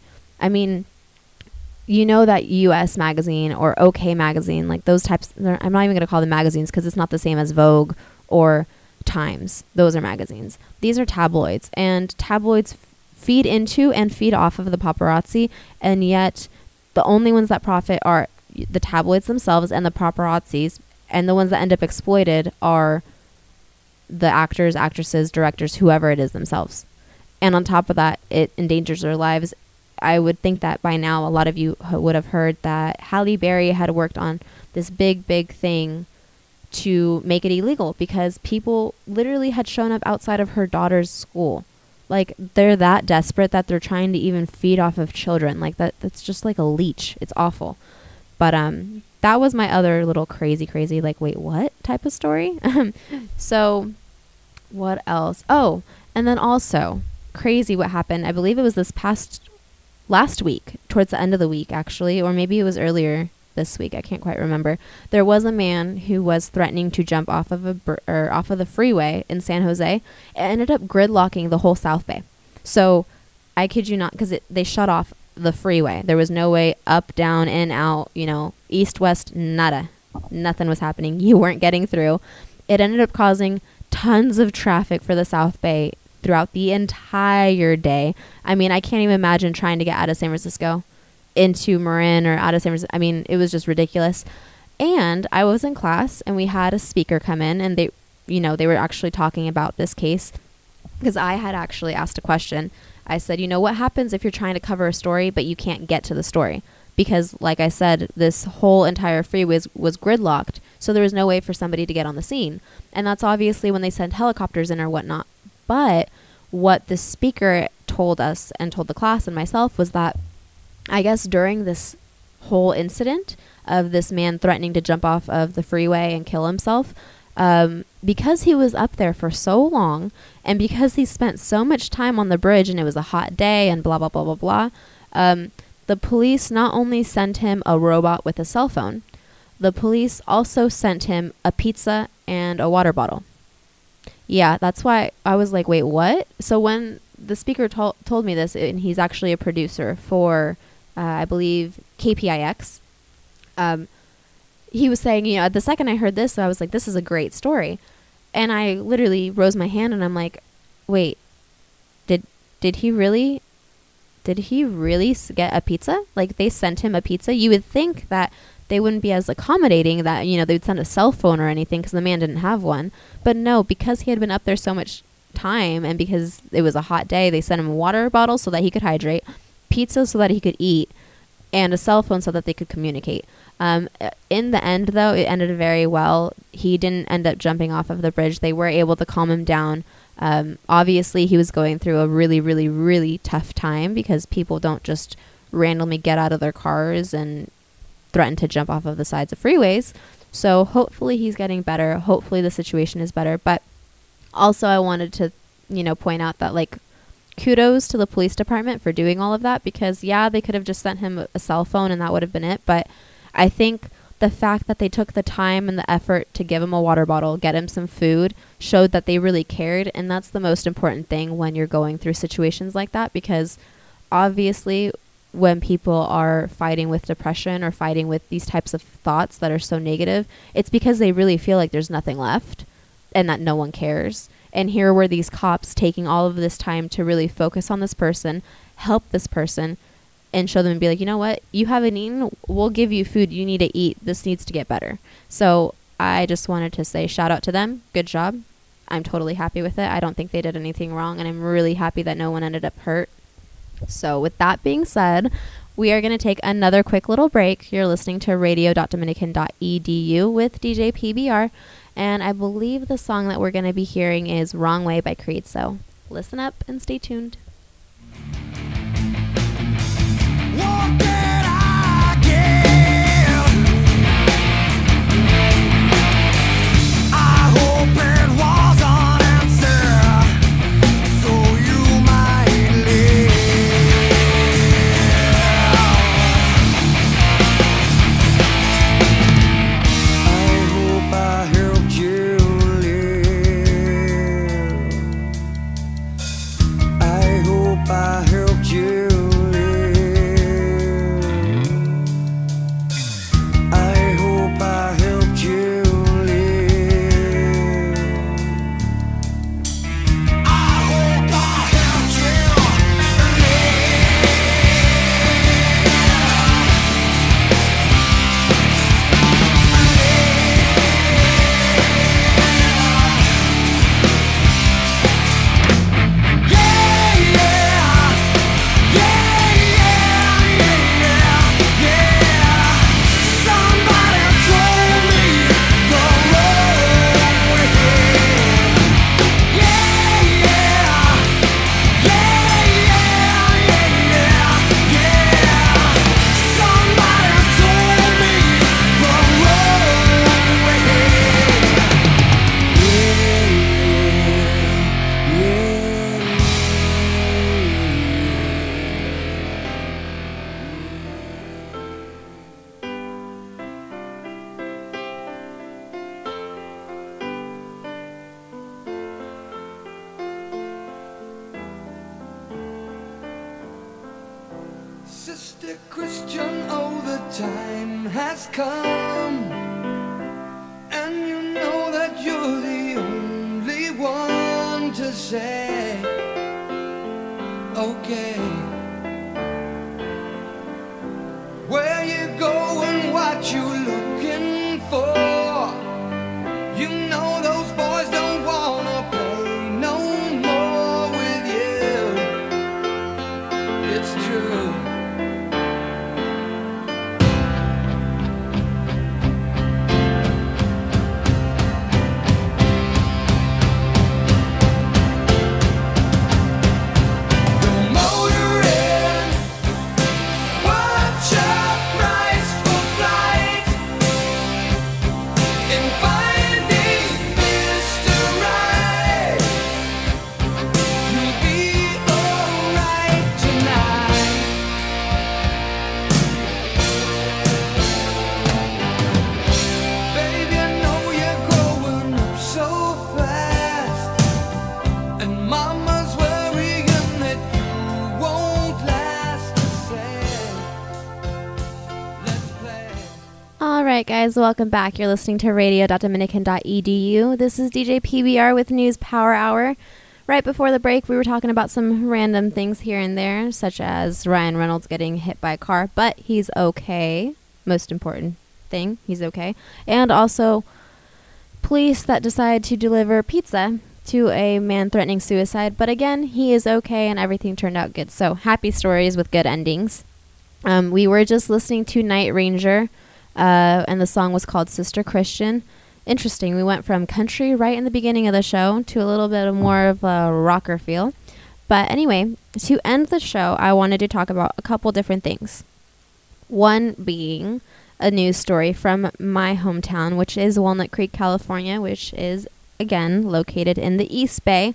that US Magazine or OK Magazine, like those types, I'm not even going to call them magazines because it's not the same as Vogue or Times. Those are magazines. These are tabloids, and tabloids feed into and feed off of the paparazzi, and yet the only ones that profit are the tabloids themselves and the paparazzis, and the ones that end up exploited are the actors, actresses, directors, whoever it is themselves. And on top of that, it endangers their lives. I would think that by now a lot of you would have heard that Halle Berry had worked on this big thing to make it illegal because people literally had shown up outside of her daughter's school. Like, they're that desperate that they're trying to even feed off of children. Like, that's just like a leech. It's awful. But that was my other little crazy, like, wait, what type of story? So what else? Oh, and then also crazy what happened. I believe it was last week, towards the end of the week, actually, or maybe it was earlier this week. I can't quite remember. There was a man who was threatening to jump off of the freeway in San Jose. It ended up gridlocking the whole South Bay. So I kid you not, because they shut off the freeway. There was no way up, down, in, out, east, west, nada. Nothing was happening. You weren't getting through. It ended up causing tons of traffic for the South Bay throughout the entire day. I mean, I can't even imagine trying to get out of San Francisco into Marin or out of San Francisco. I mean, it was just ridiculous. And I was in class and we had a speaker come in, and they were actually talking about this case because I had actually asked a question. I said, what happens if you're trying to cover a story but you can't get to the story? Because like I said, this whole entire freeway was gridlocked, so there was no way for somebody to get on the scene. And that's obviously when they send helicopters in or whatnot. But what the speaker told us and told the class and myself was that I guess during this whole incident of this man threatening to jump off of the freeway and kill himself, because he was up there for so long and because he spent so much time on the bridge and it was a hot day and blah, blah, blah, blah, blah, the police not only sent him a robot with a cell phone, the police also sent him a pizza and a water bottle. Yeah, that's why I was like, wait, what? So when the speaker told me this, and he's actually a producer for, I believe, KPIX, he was saying, the second I heard this, I was like, this is a great story. And I literally rose my hand and I'm like, wait, did he really get a pizza? Like, they sent him a pizza? You would think that they wouldn't be as accommodating that, they'd send a cell phone or anything because the man didn't have one. But no, because he had been up there so much time and because it was a hot day, they sent him a water bottle so that he could hydrate, pizza so that he could eat, and a cell phone so that they could communicate. In the end, though, it ended very well. He didn't end up jumping off of the bridge. They were able to calm him down. Obviously, he was going through a really, really, really tough time because people don't just randomly get out of their cars and threaten to jump off of the sides of freeways. So hopefully he's getting better. Hopefully the situation is better. But also I wanted to, point out that, like, kudos to the police department for doing all of that, because yeah, they could have just sent him a cell phone and that would have been it. But I think the fact that they took the time and the effort to give him a water bottle, get him some food, showed that they really cared. And that's the most important thing when you're going through situations like that, because obviously when people are fighting with depression or fighting with these types of thoughts that are so negative, it's because they really feel like there's nothing left and that no one cares. And here were these cops taking all of this time to really focus on this person, help this person, and show them and be like, you know what? You haven't eaten. We'll give you food. You need to eat. This needs to get better. So I just wanted to say shout out to them. Good job. I'm totally happy with it. I don't think they did anything wrong, and I'm really happy that no one ended up hurt. So with that being said, we are going to take another quick little break. You're listening to radio.dominican.edu with DJ PBR. And I believe the song that we're going to be hearing is Wrong Way by Creed. So listen up and stay tuned. What did I give? I hope it was an answer, so you might live. I hope I helped you live. I hope I helped you live. I hope I helped you live. I hope I helped you Somebody told me the wrong way. Somebody told me the wrong Sister Christian, oh, the time has come, and you know that you're the only one to say, okay. Where you going, what you looking for? You know those boys don't wanna play no more with you. It's true. Watch out, rise for flight. In finding Mr. Right, you'll be alright tonight. Baby, I know you're growing up so fast, and Mama's worrying that you won't last the same. Let's play. All right, guys, welcome back. You're listening to radio.dominican.edu. This is DJ PBR with News Power Hour. Right before the break, we were talking about some random things here and there, such as Ryan Reynolds getting hit by a car, but he's okay. Most important thing, he's okay. And also police that decide to deliver pizza to a man threatening suicide. But again, he is okay and everything turned out good. So happy stories with good endings. We were just listening to Night Ranger, and the song was called Sister Christian. Interesting. We went from country right in the beginning of the show to a little bit of more of a rocker feel. But anyway, to end the show, I wanted to talk about a couple different things. One being a news story from my hometown, which is Walnut Creek, California, which is, again, located in the East Bay.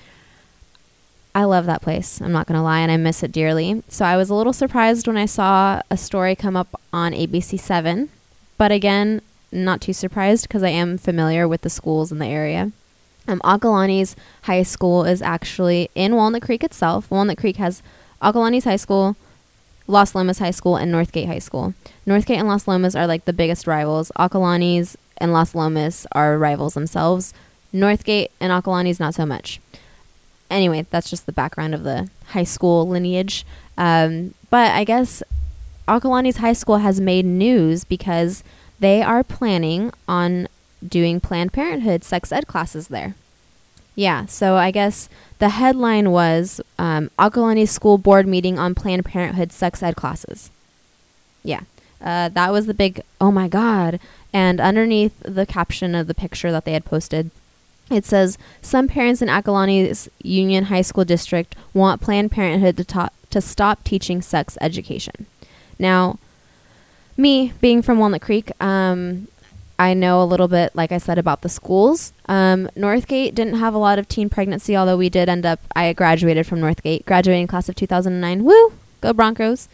I love that place. I'm not going to lie, and I miss it dearly. So I was a little surprised when I saw a story come up on ABC7. But again, not too surprised because I am familiar with the schools in the area. Acalanes High School is actually in Walnut Creek itself. Walnut Creek has Acalanes High School, Las Lomas High School, and Northgate High School. Northgate and Las Lomas are like the biggest rivals. Acalanes and Las Lomas are rivals themselves. Northgate and Acalanes, not so much. Anyway, that's just the background of the high school lineage. But I guess Acalanes High School has made news because they are planning on doing Planned Parenthood sex ed classes there. Yeah, so I guess the headline was Acalanes School Board Meeting on Planned Parenthood sex ed classes. Yeah, that was the big, oh my God. And underneath the caption of the picture that they had posted, it says, some parents in Acalanes Union High School District want Planned Parenthood to stop teaching sex education. Now, me being from Walnut Creek, I know a little bit, like I said, about the schools. Northgate didn't have a lot of teen pregnancy, although we did end up, I graduated from Northgate, graduating class of 2009. Woo! Go Broncos.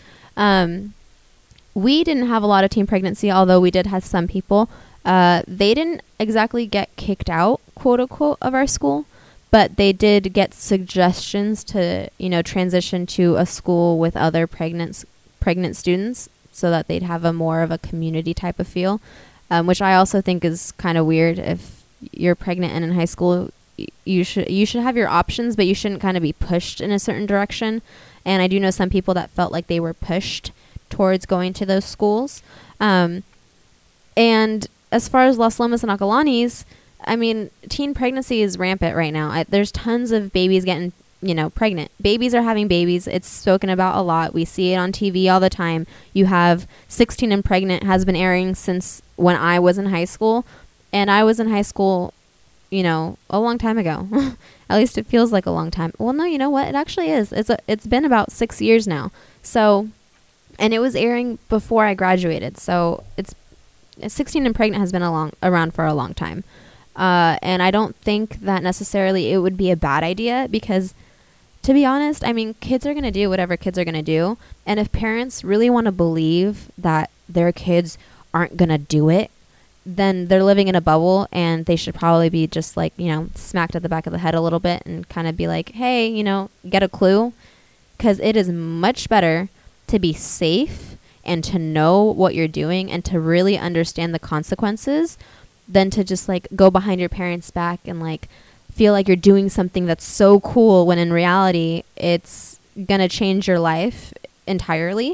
We didn't have a lot of teen pregnancy, although we did have some people. They didn't exactly get kicked out, quote unquote, of our school, but they did get suggestions to, transition to a school with other pregnant students so that they'd have a more of a community type of feel, which I also think is kind of weird. If you're pregnant and in high school, you should have your options, but you shouldn't kind of be pushed in a certain direction. And I do know some people that felt like they were pushed towards going to those schools. And as far as Las Lomas and Acalanes, I mean, teen pregnancy is rampant right now. There's tons of babies getting, pregnant. Babies are having babies. It's spoken about a lot. We see it on TV all the time. You have 16 and Pregnant has been airing since when I was in high school. And I was in high school, a long time ago. At least it feels like a long time. Well, no, you know what? It actually is. It's been about 6 years now. So, and it was airing before I graduated. So 16 and Pregnant has been around for a long time. And I don't think that necessarily it would be a bad idea because, to be honest, I mean, kids are going to do whatever kids are going to do. And if parents really want to believe that their kids aren't going to do it, then they're living in a bubble and they should probably be just like, smacked at the back of the head a little bit and kind of be like, hey, get a clue. Because it is much better to be safe and to know what you're doing and to really understand the consequences than to just like go behind your parents' back and like feel like you're doing something that's so cool when in reality it's gonna change your life entirely.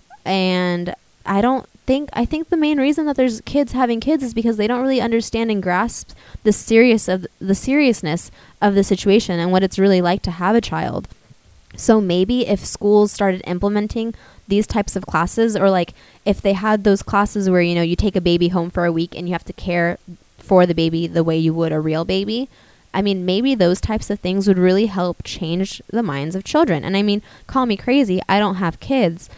And I think the main reason that there's kids having kids is because they don't really understand and grasp the seriousness of the situation and what it's really like to have a child. So maybe if schools started implementing these types of classes, or like if they had those classes where, you take a baby home for a week and you have to care for the baby the way you would a real baby. I mean, maybe those types of things would really help change the minds of children. And I mean, call me crazy. I don't have kids.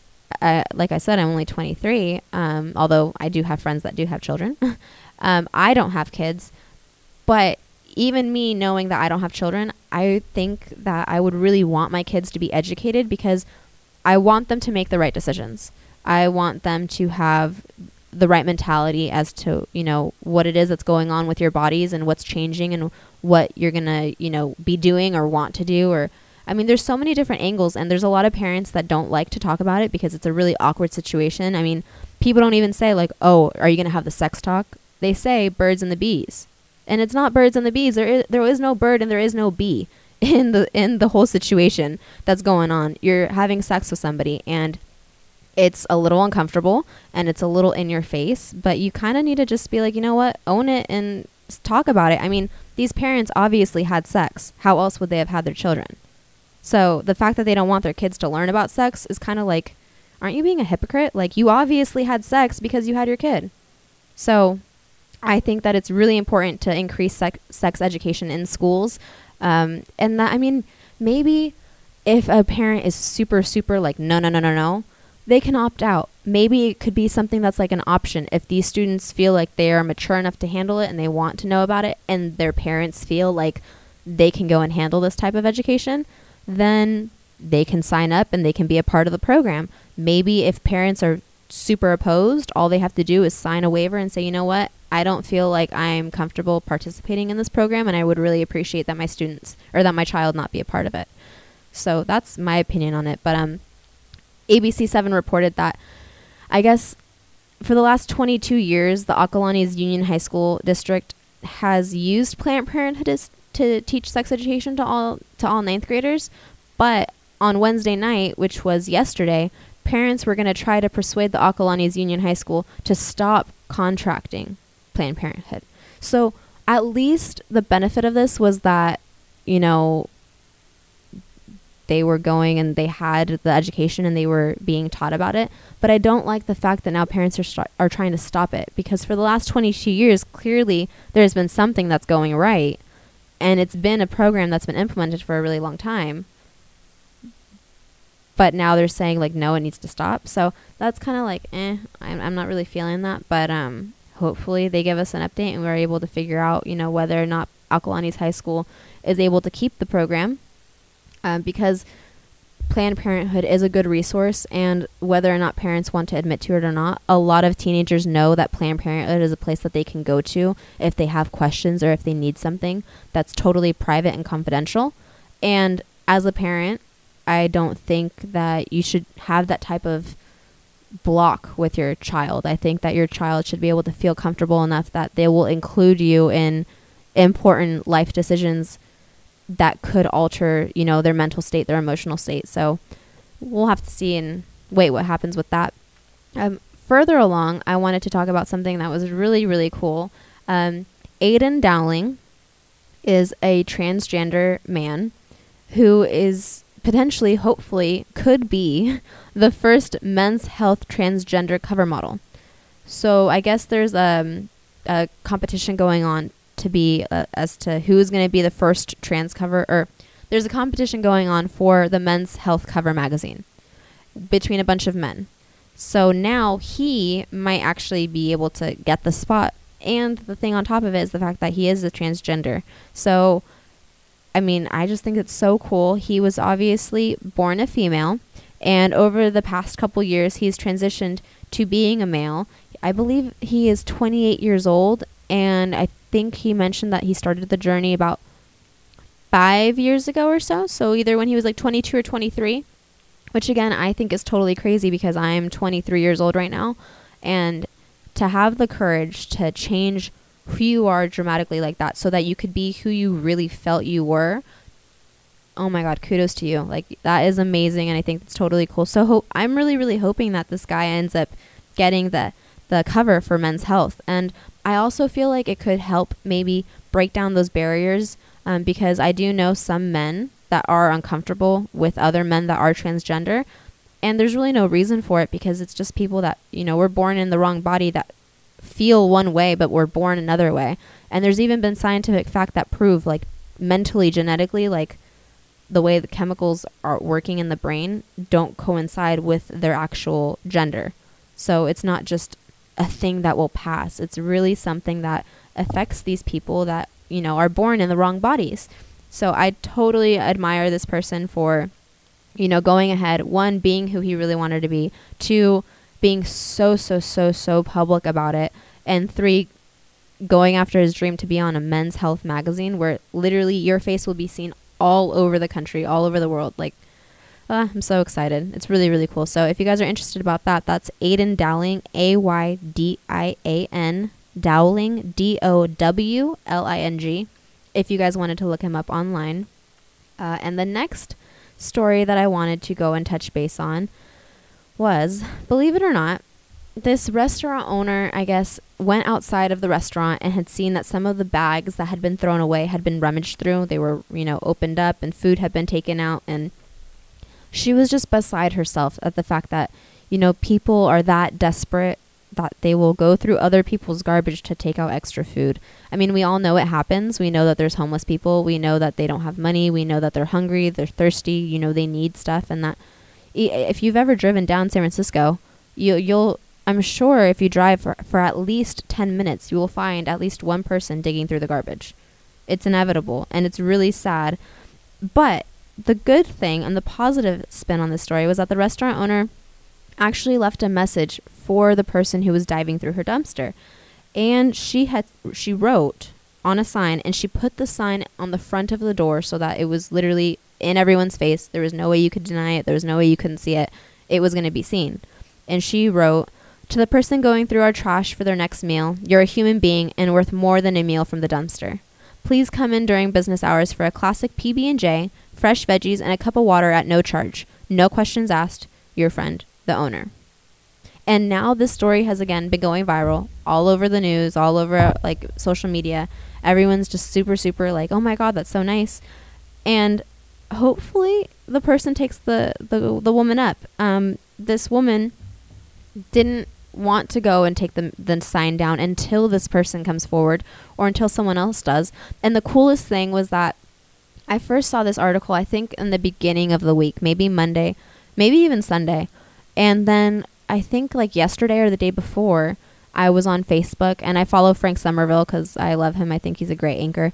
Like I said, I'm only 23, although I do have friends that do have children. I don't have kids, but even me knowing that I don't have children, I think that I would really want my kids to be educated because I want them to make the right decisions. I want them to have the right mentality as to, what it is that's going on with your bodies and what's changing and what you're going to, be doing or want to do. Or, I mean, there's so many different angles, and there's a lot of parents that don't like to talk about it because it's a really awkward situation. I mean, people don't even say like, oh, are you going to have the sex talk? They say birds and the bees. And it's not birds and the bees. There is no bird and there is no bee in the whole situation that's going on. You're having sex with somebody and it's a little uncomfortable and it's a little in your face, but you kind of need to just be like, you know what, own it and talk about it. I mean, these parents obviously had sex. How else would they have had their children? So the fact that they don't want their kids to learn about sex is kind of like, aren't you being a hypocrite? Like, you obviously had sex because you had your kid. So I think that it's really important to increase sex education in schools. And that, I mean, maybe if a parent is super, super like, no, they can opt out. Maybe it could be something that's like an option. If these students feel like they are mature enough to handle it and they want to know about it, and their parents feel like they can go and handle this type of education, then they can sign up and they can be a part of the program. Maybe if parents are super opposed, all they have to do is sign a waiver and say, you know what, I don't feel like I'm comfortable participating in this program, and I would really appreciate that my students or that my child not be a part of it. So that's my opinion on it. But ABC7 reported that, I guess, for the last 22 years, the Acalanes Union High School District has used Planned Parenthood to teach sex education to all ninth graders. But on Wednesday night, which was yesterday, parents were going to try to persuade the Acalanes Union High School to stop contracting Planned Parenthood. So at least the benefit of this was that, you know, they were going and they had the education and they were being taught about it. But I don't like the fact that now parents are trying to stop it, because for the last 22 years, clearly there's been something that's going right, and it's been a program that's been implemented for a really long time. But now they're saying, like, no, it needs to stop. So that's kind of like, I'm not really feeling that. But hopefully they give us an update and we're able to figure out, you know, whether or not Acalanes High School is able to keep the program. Because Planned Parenthood is a good resource, and whether or not parents want to admit to it or not, a lot of teenagers know that Planned Parenthood is a place that they can go to if they have questions or if they need something that's totally private and confidential. And as a parent, I don't think that you should have that type of block with your child. I think that your child should be able to feel comfortable enough that they will include you in important life decisions that could alter, you know, their mental state, their emotional state. So we'll have to see and wait what happens with that. Further along, I wanted to talk about something that was really, really cool. Aiden Dowling is a transgender man who is potentially, hopefully, could be the first Men's Health transgender cover model. So I guess there's a competition going on to be as to who's going to be the first trans cover, or there's a competition going on for the Men's Health cover magazine between a bunch of men. So now he might actually be able to get the spot. And the thing on top of it is the fact that he is a transgender. So, I mean, I just think it's so cool. He was obviously born a female, and over the past couple years, he's transitioned to being a male. I believe he is 28 years old, and I think he mentioned that he started the journey about 5 years ago or so. So either when he was like 22 or 23, which again, I think is totally crazy because I'm 23 years old right now. And to have the courage to change who you are dramatically like that so that you could be who you really felt you were. Oh my God, kudos to you. Like, that is amazing. And I think it's totally cool. So I'm really, really hoping that this guy ends up getting the cover for Men's Health. And I also feel like it could help maybe break down those barriers, because I do know some men that are uncomfortable with other men that are transgender, and there's really no reason for it, because it's just people that, you know, were born in the wrong body that feel one way but were born another way. And there's even been scientific fact that prove, like, mentally, genetically, like, the way the chemicals are working in the brain don't coincide with their actual gender. So it's not just a thing that will pass. It's really something that affects these people that, you know, are born in the wrong bodies. So I totally admire this person for, you know, going ahead, one, being who he really wanted to be, two, being so public about it, and three, going after his dream to be on a Men's Health magazine where literally your face will be seen all over the country, all over the world. Like, I'm so excited. It's really, really cool. So if you guys are interested about that, that's Aiden Dowling, Aydian Dowling, Dowling. If you guys wanted to look him up online. And the next story that I wanted to go and touch base on was, believe it or not, this restaurant owner, I guess, went outside of the restaurant and had seen that some of the bags that had been thrown away had been rummaged through. They were, you know, opened up and food had been taken out, and she was just beside herself at the fact that, you know, people are that desperate that they will go through other people's garbage to take out extra food. I mean, we all know it happens. We know that there's homeless people. We know that they don't have money. We know that they're hungry, they're thirsty, you know, they need stuff, and that, If you've ever driven down San Francisco, you'll I'm sure if you drive for at least 10 minutes, you will find at least one person digging through the garbage. It's inevitable, and it's really sad. But the good thing and the positive spin on this story was that the restaurant owner actually left a message for the person who was diving through her dumpster. And she wrote on a sign, and she put the sign on the front of the door so that it was literally in everyone's face. There was no way you could deny it. There was no way you couldn't see it. It was going to be seen. And she wrote, "To the person going through our trash for their next meal, you're a human being and worth more than a meal from the dumpster. Please come in during business hours for a classic PB&J, fresh veggies, and a cup of water at no charge. No questions asked. Your friend, the owner." And now this story has again been going viral all over the news, all over like social media. Everyone's just super, super like, oh my God, that's so nice. And hopefully the person takes the woman up. This woman didn't want to go and take the sign down until this person comes forward or until someone else does. And the coolest thing was that I first saw this article, I think in the beginning of the week, maybe Monday, maybe even Sunday. And then I think like yesterday or the day before, I was on Facebook, and I follow Frank Somerville because I love him. I think he's a great anchor.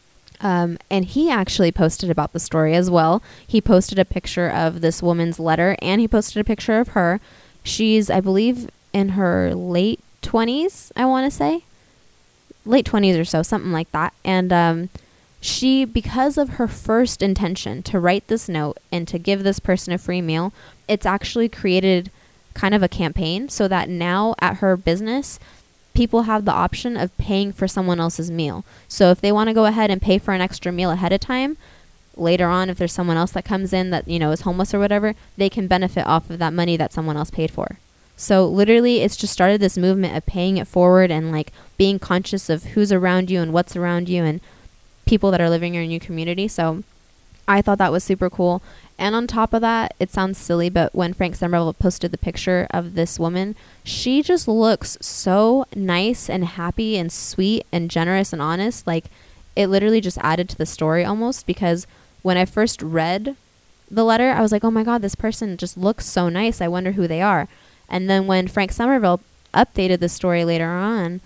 And he actually posted about the story as well. He posted a picture of this woman's letter, and he posted a picture of her. She's, I believe, in her late 20s, I want to say. Late 20s or so, something like that. And she, because of her first intention to write this note and to give this person a free meal, it's actually created kind of a campaign so that now at her business, people have the option of paying for someone else's meal. So if they want to go ahead and pay for an extra meal ahead of time, later on, if there's someone else that comes in that, is homeless or whatever, they can benefit off of that money that someone else paid for. So literally, it's just started this movement of paying it forward and like being conscious of who's around you and what's around you and people that are living in your community. So I thought that was super cool. And on top of that, it sounds silly, but when Frank Somerville posted the picture of this woman, she just looks so nice and happy and sweet and generous and honest. Like, it literally just added to the story almost, because when I first read the letter, I was like, oh my God, this person just looks so nice. I wonder who they are. And then when Frank Somerville updated the story later on,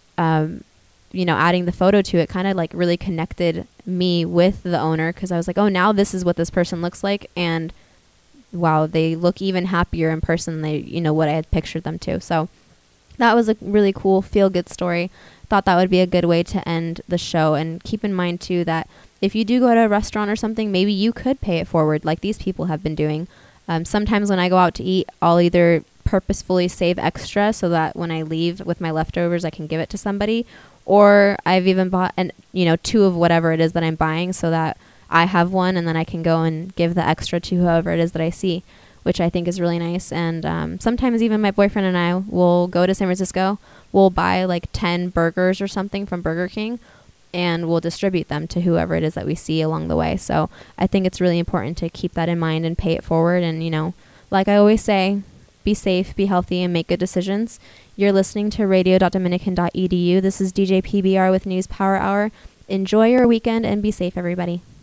adding the photo to it kind of like really connected me with the owner, because I was like, oh, now this is what this person looks like. And wow, they look even happier in person than what I had pictured them to. So that was a really cool feel-good story. Thought that would be a good way to end the show. And keep in mind too that if you do go to a restaurant or something, maybe you could pay it forward like these people have been doing. Sometimes when I go out to eat, I'll either purposefully save extra so that when I leave with my leftovers, I can give it to somebody. Or I've even bought 2 of whatever it is that I'm buying so that I have one and then I can go and give the extra to whoever it is that I see, which I think is really nice. And sometimes even my boyfriend and I will go to San Francisco. We'll buy like 10 burgers or something from Burger King, and we'll distribute them to whoever it is that we see along the way. So I think it's really important to keep that in mind and pay it forward. And, like I always say, be safe, be healthy, and make good decisions. You're listening to radio.dominican.edu. This is DJ PBR with News Power Hour. Enjoy your weekend and be safe, everybody.